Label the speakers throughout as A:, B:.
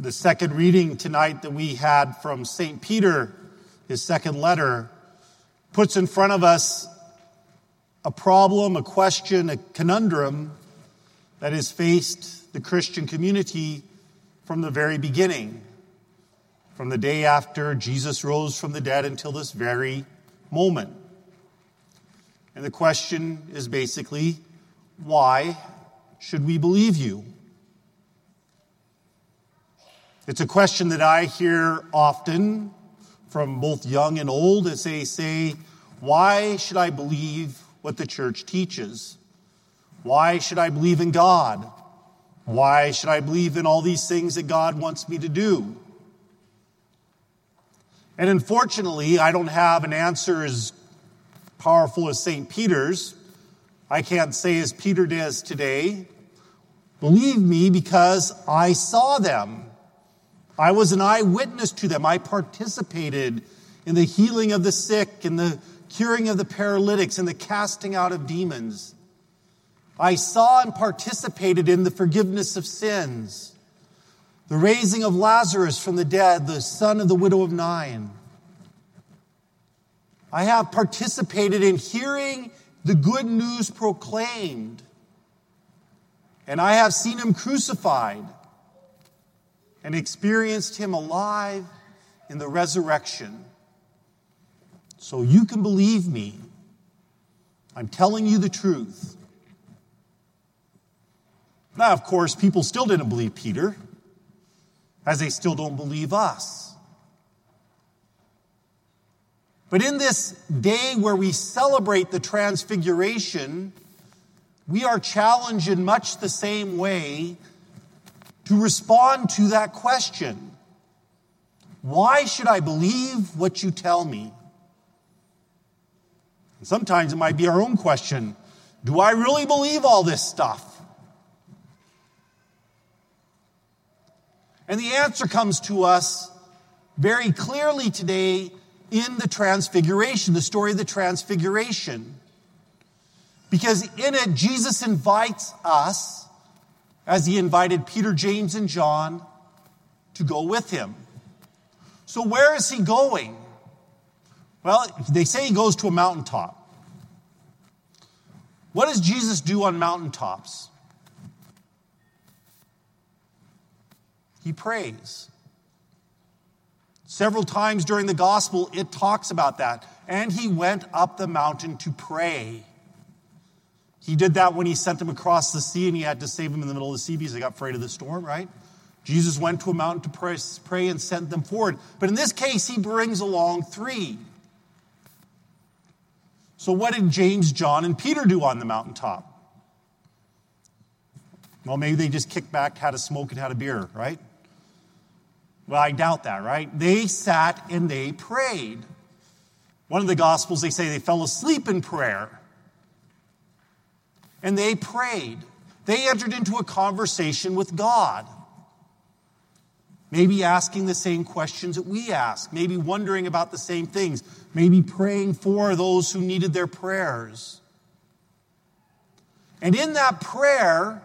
A: The second reading tonight that we had from St. Peter, his second letter, puts in front of us a problem, a question, a conundrum that has faced the Christian community from the very beginning, from the day after Jesus rose from the dead until this very moment. And the question is basically, why should we believe you? It's a question that I hear often from both young and old as they say, why should I believe what the church teaches? Why should I believe in God? Why should I believe in all these things that God wants me to do? And unfortunately, I don't have an answer as powerful as St. Peter's. I can't say as Peter does today, believe me because I saw them. I was an eyewitness to them. I participated in the healing of the sick, in the curing of the paralytics, in the casting out of demons. I saw and participated in the forgiveness of sins, the raising of Lazarus from the dead, the son of the widow of Nain. I have participated in hearing the good news proclaimed, and I have seen him crucified and experienced him alive in the resurrection. So you can believe me. I'm telling you the truth. Now, of course, people still didn't believe Peter, as they still don't believe us. But in this day where we celebrate the Transfiguration, we are challenged in much the same way to respond to that question. Why should I believe what you tell me? And sometimes it might be our own question. Do I really believe all this stuff? And the answer comes to us very clearly today in the Transfiguration, the story of the Transfiguration. Because in it, Jesus invites us, as he invited Peter, James, and John, to go with him. So where is he going? Well, they say he goes to a mountaintop. What does Jesus do on mountaintops? He prays. Several times during the gospel, it talks about that. And he went up the mountain to pray. He did that when he sent him across the sea and he had to save him in the middle of the sea because they got afraid of the storm, right? Jesus went to a mountain to pray and sent them forward. But in this case, he brings along three. So what did James, John, and Peter do on the mountaintop? Well, maybe they just kicked back, had a smoke, and had a beer, right? Well, I doubt that, right? They sat and they prayed. One of the Gospels, they say they fell asleep in prayer. And they prayed. They entered into a conversation with God. Maybe asking the same questions that we ask. Maybe wondering about the same things. Maybe praying for those who needed their prayers. And in that prayer,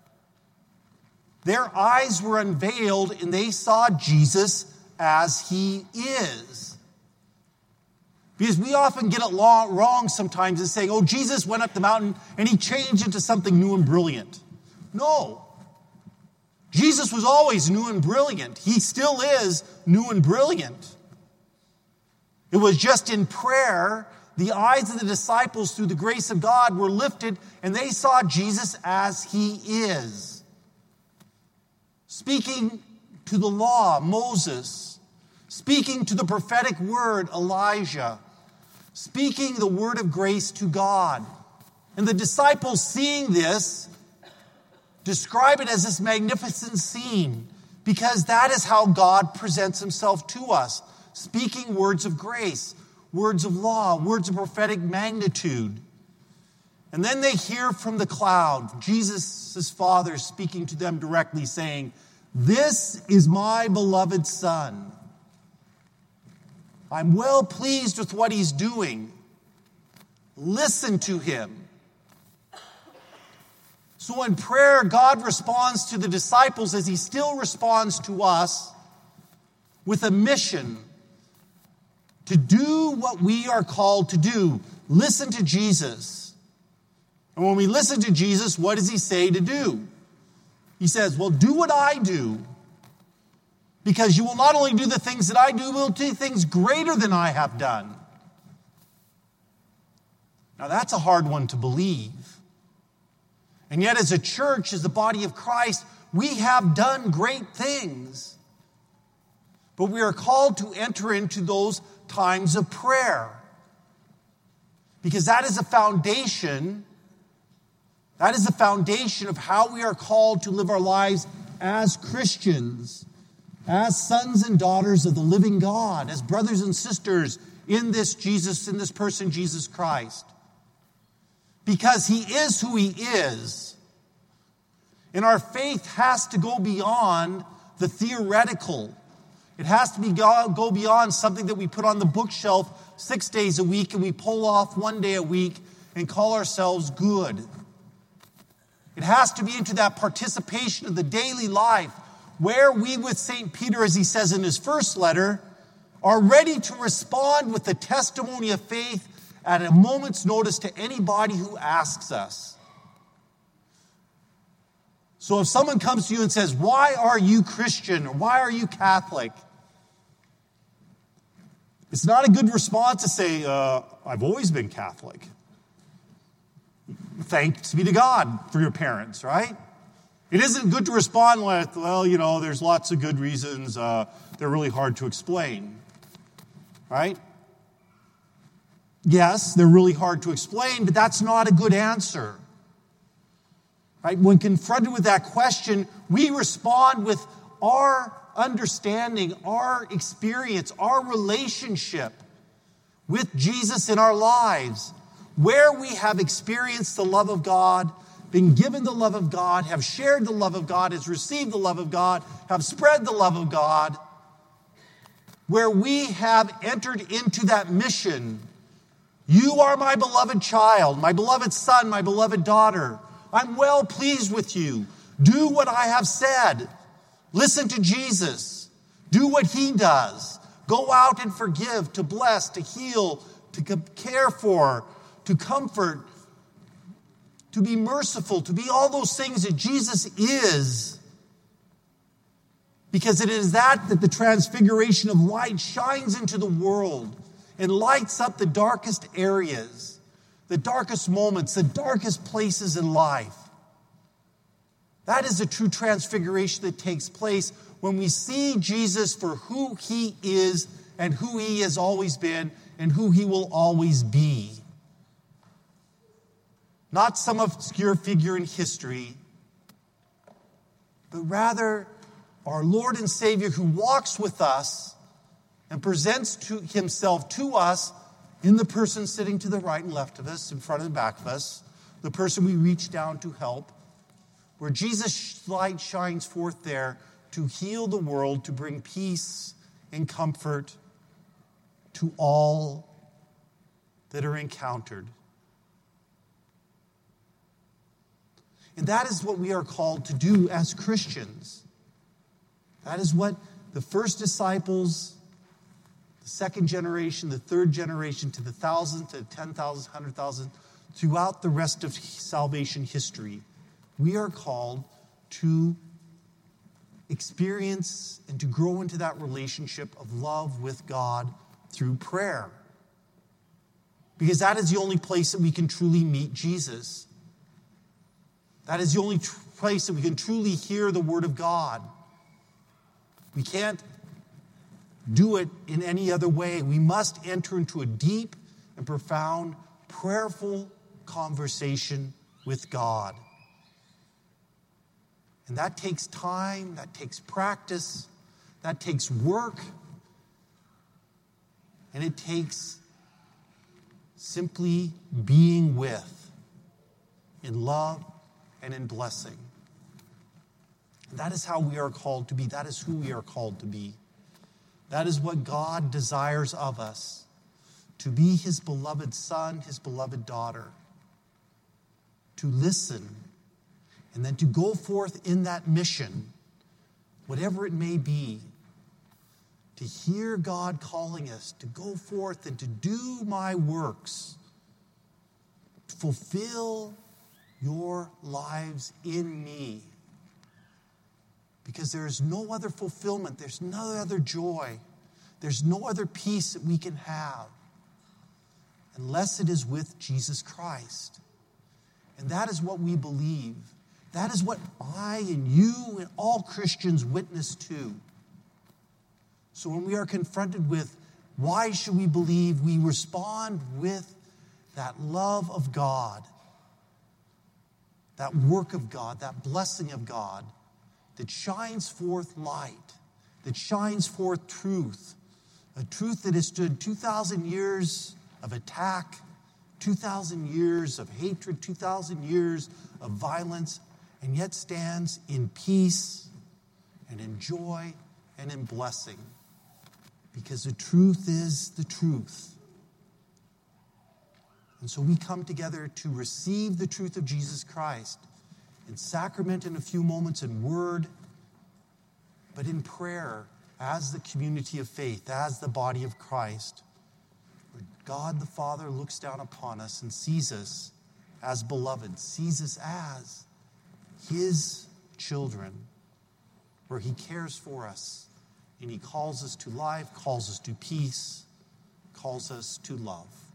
A: their eyes were unveiled and they saw Jesus as he is. Because we often get it wrong sometimes in saying, oh, Jesus went up the mountain and he changed into something new and brilliant. No. Jesus was always new and brilliant. He still is new and brilliant. It was just in prayer, the eyes of the disciples through the grace of God were lifted and they saw Jesus as he is. Speaking to the law, Moses. Speaking to the prophetic word, Elijah. Speaking the word of grace to God. And the disciples seeing this describe it as this magnificent scene because that is how God presents himself to us. Speaking words of grace, words of law, words of prophetic magnitude. And then they hear from the cloud, Jesus' Father speaking to them directly saying, "This is my beloved Son. I'm well pleased with what he's doing. Listen to him." So in prayer, God responds to the disciples as he still responds to us with a mission to do what we are called to do. Listen to Jesus. And when we listen to Jesus, what does he say to do? He says, well, do what I do. Because you will not only do the things that I do, you will do things greater than I have done. Now that's a hard one to believe. And yet as a church, as the body of Christ, we have done great things. But we are called to enter into those times of prayer. Because that is a foundation. That is the foundation of how we are called to live our lives as Christians, as sons and daughters of the living God, as brothers and sisters in this person, Jesus Christ. Because he is who he is. And our faith has to go beyond the theoretical. It has to go beyond something that we put on the bookshelf 6 days a week and we pull off 1 day a week and call ourselves good. It has to be into that participation of the daily life where we, with St. Peter, as he says in his first letter, are ready to respond with the testimony of faith at a moment's notice to anybody who asks us. So if someone comes to you and says, why are you Christian? Or why are you Catholic? It's not a good response to say, I've always been Catholic. Thanks be to God for your parents, right? It isn't good to respond with, well, there's lots of good reasons. They're really hard to explain, right? Yes, they're really hard to explain, but that's not a good answer. Right? When confronted with that question, we respond with our understanding, our experience, our relationship with Jesus in our lives, where we have experienced the love of God, been given the love of God, have shared the love of God, has received the love of God, have spread the love of God, where we have entered into that mission. You are my beloved child, my beloved son, my beloved daughter. I'm well pleased with you. Do what I have said. Listen to Jesus. Do what he does. Go out and forgive, to bless, to heal, to care for, to comfort, to be merciful, to be all those things that Jesus is. Because it is that the transfiguration of light shines into the world and lights up the darkest areas, the darkest moments, the darkest places in life. That is the true transfiguration that takes place when we see Jesus for who he is and who he has always been and who he will always be. Not some obscure figure in history, but rather our Lord and Savior who walks with us and presents himself to us in the person sitting to the right and left of us, in front and back of us, the person we reach down to help, where Jesus' light shines forth there to heal the world, to bring peace and comfort to all that are encountered. And that is what we are called to do as Christians. That is what the first disciples, the second generation, the third generation, to the 1,000, to 10,000, 100,000, throughout the rest of salvation history, we are called to experience and to grow into that relationship of love with God through prayer. Because that is the only place that we can truly meet Jesus. That is the only place that we can truly hear the Word of God. We can't do it in any other way. We must enter into a deep and profound, prayerful conversation with God. And that takes time, that takes practice, that takes work, and it takes simply being with in love and in blessing. And that is how we are called to be. That is who we are called to be. That is what God desires of us, to be his beloved son, his beloved daughter, to listen And then to go forth in that mission, whatever it may be, to hear God calling us to go forth and to do my works, to fulfill your lives in me. Because there is no other fulfillment, there's no other joy, there's no other peace that we can have unless it is with Jesus Christ. And that is what we believe. That is what I and you and all Christians witness to. So when we are confronted with why should we believe, we respond with that love of God, that work of God, that blessing of God that shines forth light, that shines forth truth, a truth that has stood 2,000 years of attack, 2,000 years of hatred, 2,000 years of violence, and yet stands in peace and in joy and in blessing. Because the truth is the truth. And so we come together to receive the truth of Jesus Christ in sacrament in a few moments, in word, but in prayer as the community of faith, as the body of Christ. Where God the Father looks down upon us and sees us as beloved, sees us as his children, where he cares for us and he calls us to life, calls us to peace, calls us to love.